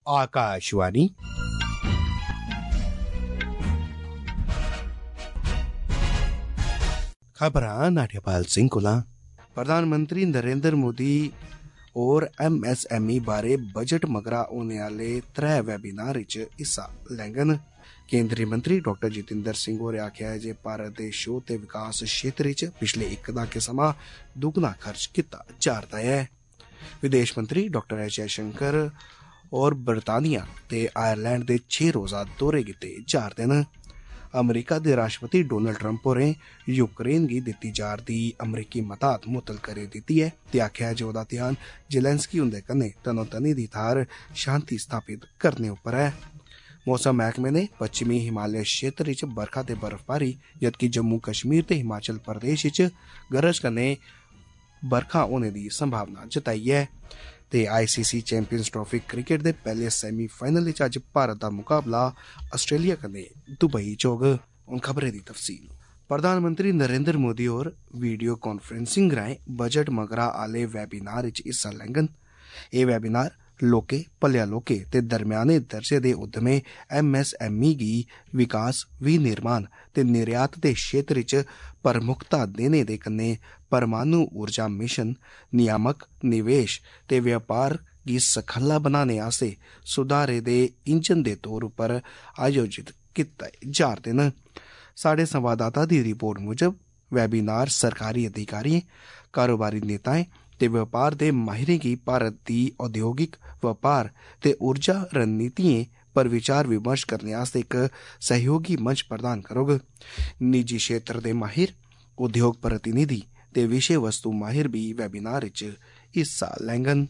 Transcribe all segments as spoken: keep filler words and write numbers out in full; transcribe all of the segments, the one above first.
आकाशवाणी खबरां नाट्यपाल सिंह कोला। प्रधानमंत्री नरेंद्र मोदी और एम एस एम ई बारे बजट मगरा होने आले त्रै वेबिनार च हिस्सा लैंगन। केंद्रीय मंत्री डॉक्टर जितेंद्र सिंह होरें आखेआ है जे भारत दे शोध ते विकास क्षेत्र च पिछले इक दहाके समां दुगना खर्च कीता जा'रदा ऐ। विदेश मंत्री डॉक्टर एस जयशंकर और बरतानिया ते आयरलैंड दे छे रोजा दौरे कीते जा'रदे न। अमरीका दे राष्ट्रपति डोनाल्ड ट्रंप होरें यूक्रेन गी दित्ती जा'रदी अमरीकी मदाद मुअत्तल करी दित्ती ऐ ते आखेआ जे ओह्दा ध्यान जेलेंस्की हुंदे कन्नै तनोतनी दी थाह्र शांति स्थापित करने उप्पर ऐ। मौसम मैह्कमे ने पश्चिमी हिमालय क्षेत्र च बरखा ते बर्फबारी जबकि जम्मू कश्मीर ते हिमाचल प्रदेश च गरज कन्नै बरखा होने दी संभावना जताई ऐ। ते I C C champions trophy cricket दे पैह्ले सैमीफाइनल च अज्ज भारत दा मुकाबला आस्ट्रेलिया कन्नै दुबई च होग। हुन खबरें दी तफसील। प्रधानमंत्री नरेंद्र मोदी होर वीडियो कॉन्फ्रेंसिंग राएं बजट मगरा आले वेबिनार च हिस्सा लैंगन। एह् वेबिनार लोके भलेआ लोके ते दरम्याने दर्जे दे उद्यमें एम एस एम ई गी विकास विनिर्माण ते निर्यात दे क्षेत्र च प्रमुखता देने दे कन्नै परमाणु ऊर्जा मिशन, नियामक, निवेश ते व्यापार गी सखल्ला बनाने आस्तै सुधारे दे इंजन दे तौर उप्पर आयोजित कीते जा'रदे न। साढ़े संवाददाता दी रिपोर्ट मुजब वेबिनार सरकारी अधिकारियें, कारोबारी नेताएं ते व्यापार दे माहिरें गी भारत दी औद्योगिक व्यापार ते ऊर्जा रणनीतियें पर विचार विमर्श करने आस्तै इक सहयोगी मंच प्रदान करोग। निजी क्षेत्र दे माहिर, उद्योग प्रतिनिधि ते विषय वस्तु माहिर भी वेबिनार च हिस्सा लैंगन।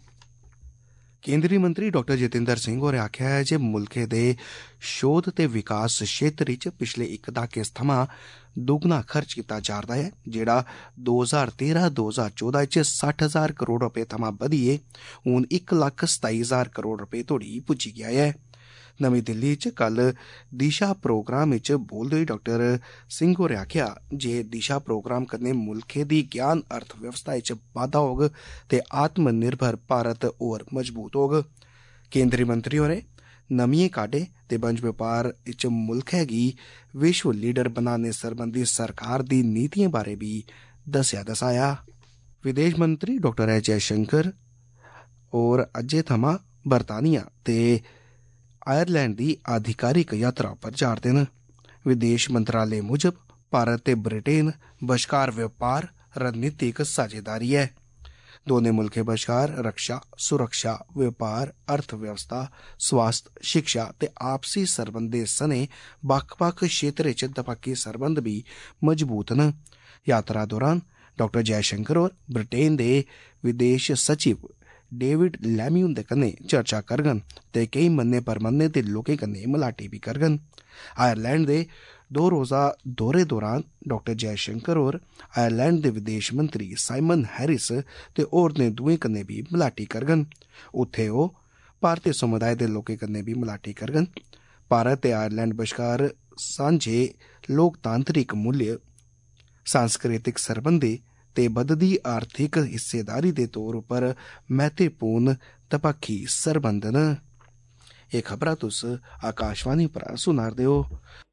केंद्रीय मंत्री डॉक्टर जितेंद्र सिंह होरें आखेआ है जे मुल्खै दे शोध ते विकास क्षेत्र च पिछले इक दहाके थमां दुगना खर्च कीता जा'रदा ऐ, जेह्ड़ा दो ज्हार तेरां दो ज्हार चौदां च सट्ठ हजार करोड़ रपे थमां बधियै हून इक लक्ख सताई हजार करोड़ रपे तोड़ी पुज्जी गेआ ऐ। नमीं दिल्ली च कल दिशा प्रोग्राम च बोलदे होई डॉक्टर सिंह होरें आखेआ जे दिशा प्रोग्राम कन्नै मुल्खै दी ज्ञान अर्थव्यवस्था च बाद्धा होग ते आत्मनिर्भर भारत होर मजबूत होग। केंद्रीय मंत्री होरें नमियें काह्डें ते बंज बपार च मुल्खै गी विश्व लीडर बनाने सरबंधी सरकार दी नीतियें बारे भी दस्सेआ दसाया। विदेश मंत्री डॉक्टर एस जयशंकर होर अज्जै थमां बरतानिया ते आयरलैंड दी आधिकारिक यात्रा पर जा'रदे न। विदेश मंत्रालय मुजब भारत ते ब्रिटेन बश्कार व्यापार रणनीतिक साझेदारी ऐ। दोनें मुल्खें बश्कार रक्षा, सुरक्षा, व्यापार, अर्थव्यवस्था, स्वास्थ्य, शिक्षा ते आपसी सरबंधें सने बक्ख बक्ख क्षेत्रें च दपक्खी सरबंध भी मजबूत न। यात्रा दौरान डॉक्टर जयशंकर होर ब्रिटेन दे विदेश सचिव डेविड लैमी हुंदे कन्नै चर्चा करङन ते केईं मन्ने परमन्ने दे लोकें कन्नै मलाटी भी करङन। आयरलैंड दे दो रोजा दौरे दौरान डॉक्टर जयशंकर होर आयरलैंड दे विदेश मंत्री साइमन हैरिस ते होरनें दुएं कन्नै भी मलाटी करङन। उत्थे ओह् भारतीय समुदाय दे लोकें कन्नै भी मलाटी करङन। भारत ते आयरलैंड बश्कार सांझे लोकतांत्रिक मूल्य, सांस्कृतिक सरबंधें ते बधदी आर्थिक हिस्सेदारी दे तौर उप्पर महत्वपूर्ण दपक्खी सरबंध न। एह् खबरां तुस आकाशवाणी पर सुना'रदे ओ।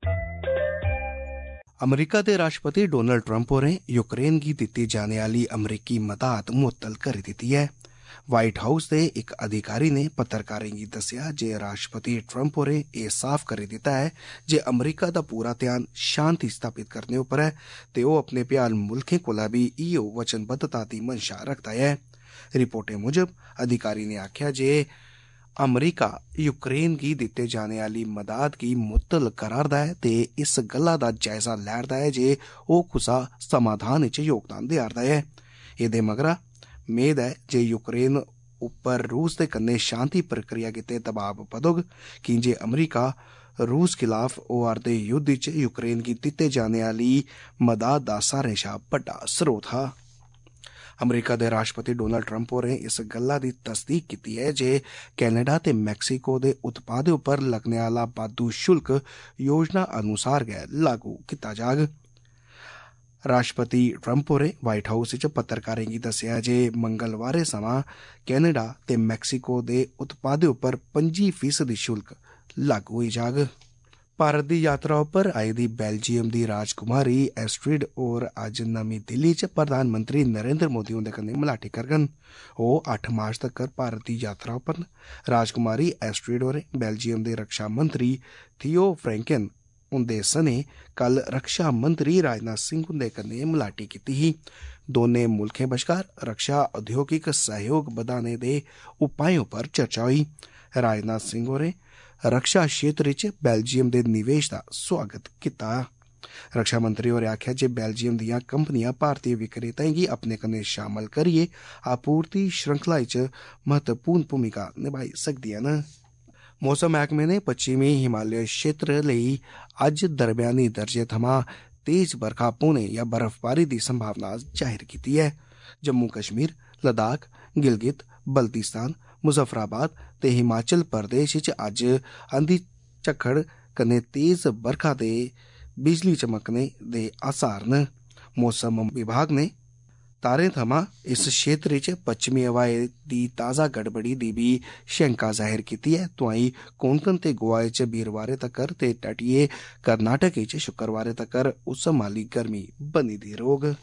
अमरीका दे राष्ट्रपति डोनाल्ड ट्रंप होरें यूक्रेन गी दित्ती जाने आह्ली अमरीकी मदाद मुअत्तल करी दित्ती ऐ। व्हाइट हाउस दे इक अधिकारी ने पत्रकारें गी दस्सेआ जे राष्ट्रपति ट्रंप होरें एह् साफ करी दित्ता ऐ जे अमरीका दा पूरा ध्यान शांति स्थापित करने उप्पर ऐ ते ओह् अपने भ्याल मुल्खें कोला बी इयो वचनबद्धता दी मंशा रखदा ऐ। रिपोर्टें मुजब अधिकारी ने आखेआ जे अमरीका यूक्रेन गी दित्ते जाने आह्ली मदाद गी मुअत्तल करा'रदा ऐ ते इस गल्ला दा जायजा लै'रदा ऐ जे ओह् कुसा समाधान च योगदान देआ'रदा ऐ। एह्दे मगरा मेद ऐ जे यूक्रेन उप्पर रूस दे कन्नै शांति प्रक्रिया गित्ते दबाव बधोग की जे अमरीका रूस खिलाफ होआ'रदे युद्ध च यूक्रेन गी दित्ते जाने आह्ली मदाद दा सारें शा बड्डा स्रोत हा। अमरीका दे राष्ट्रपति डोनाल्ड ट्रंप होरें इस गल्ला दी तस्दीक कीती ऐ जे कैनेडा ते मैक्सीको दे उत्पादें उप्पर लगने आह्ला बाद्धू शुल्क योजना अनुसार गै लागू कीता जाग। राष्ट्रपति ट्रंप होरें व्हाइट हाउस च पत्रकारें गी दस्सेआ जे मंगलवारें समां कैनेडा ते मैक्सीको दे उत्पादें उप्पर पंजी फीसदी शुल्क लागू होई जाग। भारत दी यात्रा उप्पर आई दी बेल्जियम दी राजकुमारी एस्ट्रिड होर अज्ज नमीं दिल्ली च प्रधानमंत्री नरेंद्र मोदी हुंदे कन्नै मलाटी करङन। ओह् अट्ठ मार्च तक्कर भारत दी यात्रा उप्पर न। राजकुमारी एस्ट्रिड होरें बेल्जियम दे रक्षा मंत्री थियो फ्रैंकेन हुंदे सने कल रक्षा मंत्री राजनाथ सिंह हुंदे कन्नै मलाटी कीती ही। दोनें मुल्खें बश्कार रक्षा औद्योगिक सहयोग बधाने दे उपाएं उप्पर चर्चा होई। राजनाथ सिंह होरें रक्षा क्षेत्र च बेल्जियम दे निवेश दा स्वागत कीता। रक्षा मंत्री होरें आखेआ जे बेल्जियम दियां कंपनियां भारतीय विक्रेताएं गी अपने कन्नै शामल करियै आपूर्ति श्रृंखला च महत्वपूर्ण भूमिका निभाई सकदियां न। मौसम मैह्कमे ने पच्छमी हिमालय क्षेत्र लेई अज्ज दरम्यानी दर्जे थमां तेज बरखा पौने या बर्फबारी दी संभावना जाहिर कीती ऐ। जम्मू कश्मीर, लद्दाख, गिलगित बल्तिस्तान, मुजफ्फराबाद ते हिमाचल प्रदेश च अज्ज अंधी झक्खड़ कन्नै तेज बरखा ते बिजली चमकने दे आसार न। मौसम विभाग ने तारें थमां इस क्षेत्र च पच्छमी हवाएं दी ताज़ा गड़बड़ी दी भी शैंका जाहिर कीती ऐ। तोआईं कोंकण ते गोवा च बीरवारें तक्कर ते तटीय कर्नाटक च शुक्रवारें तक्कर उस्म आह्ली गर्मी बनी दी रौह्ग।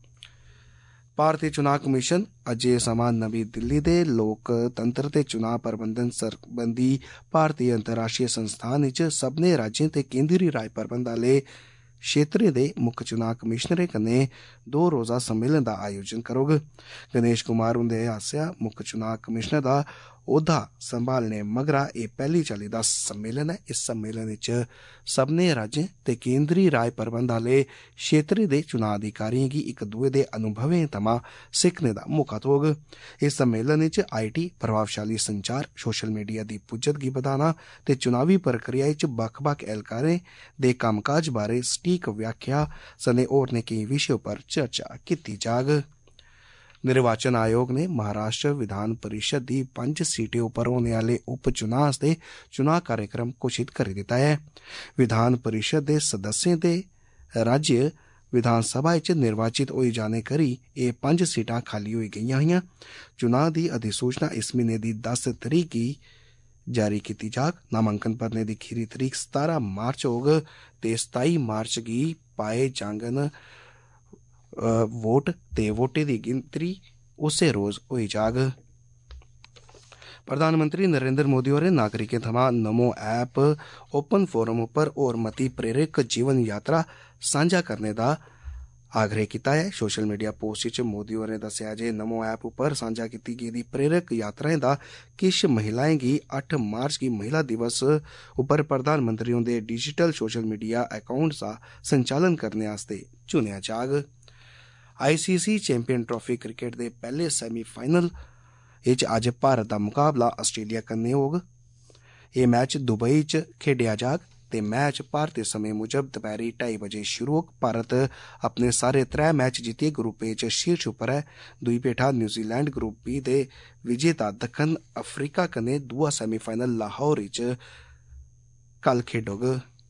भारतीय चुनाव कमीशन अज्जै समां नमीं दिल्ली दे लोकतंत्र ते चुनाव प्रबंधन सरबंधी भारतीय अंतर्राष्ट्रीय संस्थान च सब्भनें राज्यें ते केंद्री राज प्रबंध आह्ले क्षेत्रें दे मुक्ख चुनाव कमिशनरें कन्नै दो रोजा सम्मेलन दा आयोजन करोग। गणेश कुमार हुंदे आसेआ मुक्ख चुनाव कमिशनर दा औह्दा संभालने मगरा एह् पैह्ली चाल्ली दा सम्मेलन ऐ। इस सम्मेलन च सब्भनें राज्यें ते केंद्री राज प्रबंध आह्ले क्षेत्रें दे चुनाव अधिकारिएं गी इक दुए दे अनुभवें थमां सिक्खने दा मौका थ्होग। इस सम्मेलन च आई टी, प्रभावशाली संचार, सोशल मीडिया दी पुज्जत गी बधाना ते चुनावी प्रक्रिया च बक्ख बक्ख ऐह्लकारें दे कम्मकाज बारै सटीक व्याख्या सने होरनें केईं विशें उप्पर चर्चा कीती जाग। निर्वाचन आयोग ने महाराष्ट्र विधान परिषद दी पंज सीटें उप्पर होने आह्ले उपचुनाव आस्तै चुनाव कार्यक्रम घोषित करी दित्ता ऐ। विधान परिषद दे सदस्यें दे राज्य विधानसभा च निर्वाचित होई जाने करी एह् पंज सीटां खाली होई गेईआं हियां। चुनाव दी अधिसूचना इस म्हीने दी दस तरीक गी जारी कीती जाग। नामांकन भरने दी खीरी तरीक सतारां मार्च होग ते सताई मार्च गी पाए जाङन वोट ते वोटें दी गिनतरी उस्सै रोज होई जाग। प्रधानमंत्री नरेंद्र मोदी होरें नागरिकें थमां नमो ऐप ओपन फोरम उप्पर होर मती प्रेरक जीवन यात्रा सांझा करने दा आग्रह कीता ऐ। सोशल मीडिया पोस्ट च मोदी होरें दस्सेआ जे नमो ऐप उप्पर सांझा कीती गेदी प्रेरक यात्राएं दा किश महिलाएं गी अट्ठ मार्च गी महिला दिवस उप्पर प्रधानमंत्री हुंदे डिजिटल सोशल मीडिया अकाउंट दा संचालन करने आस्तै चुनेआ जाग। आईसीसी चैंपियन ट्राफी क्रिकेट दे पैह्ले सैमीफाइनल च अज्ज भारत दा मुकाबला आस्ट्रेलिया कन्नै होग। एह् मैच दुबई च खेड्डेआ जाग ते मैच भारतीय समें मुजब दपैह्री ढाई बजे शुरू होग। भारत अपने सारे त्रै मैच जित्तियै ग्रुप ए च शीर्ष उप्पर ऐ। दूई पेठा न्यूजीलैंड ग्रुप बी दे विजेता दक्खन अफ्रीका कन्नै दूआ सैमीफाइनल लाहौर च कल खेड्डोग।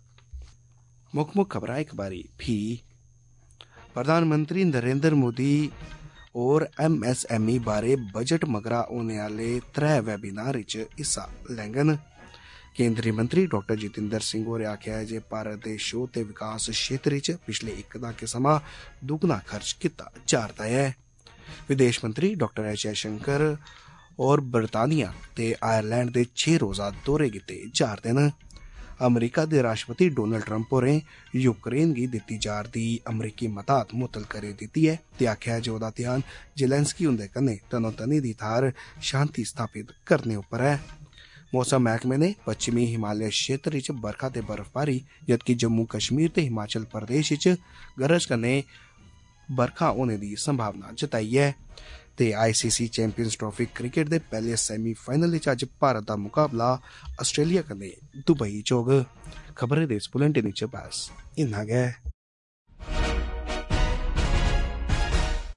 मुक्ख मुक्ख खबरां इक बारी फ्ही प्रधानमंत्री नरेंद्र मोदी होर एम एस एम ई बारै बजट मगरा होने आह्ले त्रै वेबिनार च हिस्सा लैङन। केंद्री मंत्री डॉक्टर जितेंद्र सिंह होरें आखेआ जे भारत दे शोध ते विकास क्षेत्र च पिछले इक दहाके समां दुगना खर्च कीता जा'रदा ऐ। विदेश मंत्री डॉक्टर एस जयशंकर होर बरतानिया ते आयरलैंड दे छे रोजा दौरे गित्ते जा'रदे न। अमरीका दे राष्ट्रपति डोनाल्ड ट्रंप होरें यूक्रेन गी दित्ती जा'रदी अमरीकी मदाद मुअत्तल करी दित्ती ऐ ते आखेआ जे ओह्दा ध्यान जेलेंस्की हुंदे कन्नै तनोतनी दी थाह्र शांति स्थापित करने उप्पर ऐ। मौसम मैह्कमे ने पच्छमी हिमालय क्षेत्र च बरखा ते बर्फबारी जदकि जम्मू कश्मीर ते हिमाचल प्रदेश च गरज कन्नै बरखा होने दी संभावना जताई ऐ। ते आईसीसी चैंपियंस ट्राफी क्रिकेट दे पैह्ले सैमीफाइनल च अज्ज भारत दा मुकाबला आस्ट्रेलिया कन्नै दुबई च होग। खबरें दे इस बुलेटिन च बस इन्ना गै।